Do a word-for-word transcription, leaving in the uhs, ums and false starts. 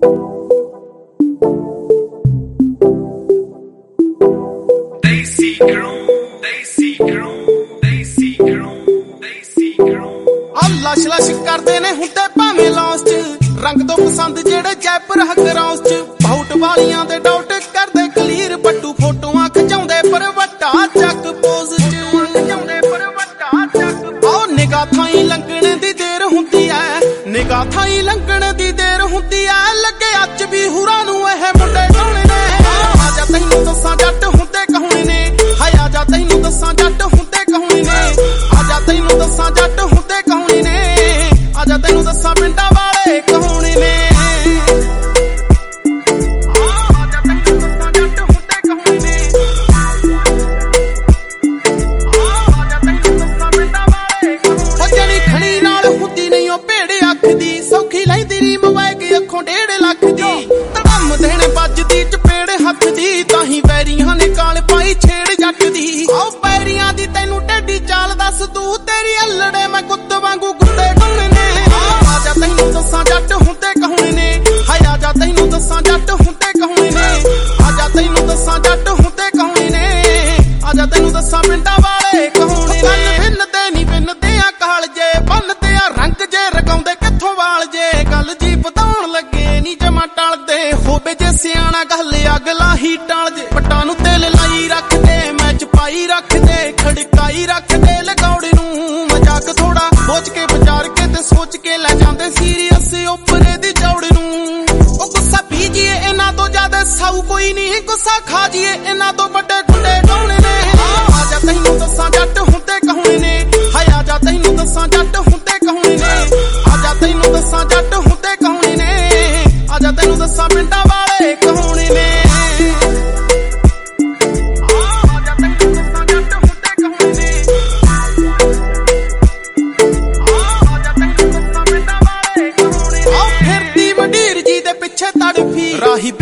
lush lush करदे ने हुंदे भावें लॉस च रंग तो पसंद जेड़े जयपुर हकराउस च बाउट वालियां दे डाउट करदे क्लीयर पट्टू फोटोआं खचाउंदे पर वट्टा चक पोज च पर वट्टा चक ओ निगाह थाई लंघण दी देर हुंदी ऐ निगाह थाई लंघण दी देर हुंदी ऐ लगे अच भी हुरां नूं एह मुंडे कौण ने आजा तैनूं दस्सां जट हुंदे कौण ने हाय आजा तैनूं दस्सां जट हुंदे कौण ने आजा तैनूं दस्सां जट हुंदे कौण ने आजा तैनूं दस्सां पिंडां वाले कौण ने सौखी लैंदी री मोबाइल अखों डेढ़ लख दी धड़म देने बजदी चपेड़ हथ दी ताही पैरियां ने काल पाई छेड़ जट दी आओ पैरियां दी तैनू टेढ़ी चाल दस तू तेरी अल्लड़े मैं गुत्त वांगू गुत्ते कौण ने आजा तैनू दस्सां जट हुंदे कौण ने हाय आजा तैनू दस्सां जट हुंदे कौण ने आजा तैनू दस्सां जट हुंदे कौण ने आजा तैनू दस्सां पिंडां वाले कौण ने भिन्न ते नी भिन्न ते आ काल जे बन ते आ रंग जे रगाउंदे वाल जे गल जी बताउण लगे नी जमा टलदे होवे जे सियाणा गल अगला ही टल जे पट्टां नूं तेल लाई रख दे मैच पाई रख दे खड़काई रख दे लगौड़े नूं मजाक थोड़ा सोच के विचार के ते सोच के लै जांदे सीरियस ओपरे दी जौड़ नूं ओ गुस्सा पीजिए इन्हां तो ज्यादा साऊ कोई नहीं गुस्सा खा जिए इन्हां तो बड़े टुंडे कौण ने आजा तैनूं दस्सां जट हुंदे कौण ने हाय आजा तैनूं दस्सां जट हुंदे कौण ने आजा तैनूं दस्सां जट हुंदे कौण ने आजा तैनूं दस्सां पिंडां वाले कौण ने आजा तैनूं दस्सां जट हुंदे कौण ने आजा तैनूं दस्सां पिंडां वाले कौण ने आ फिरदी वडीर जी दे पिछे तड़फी राही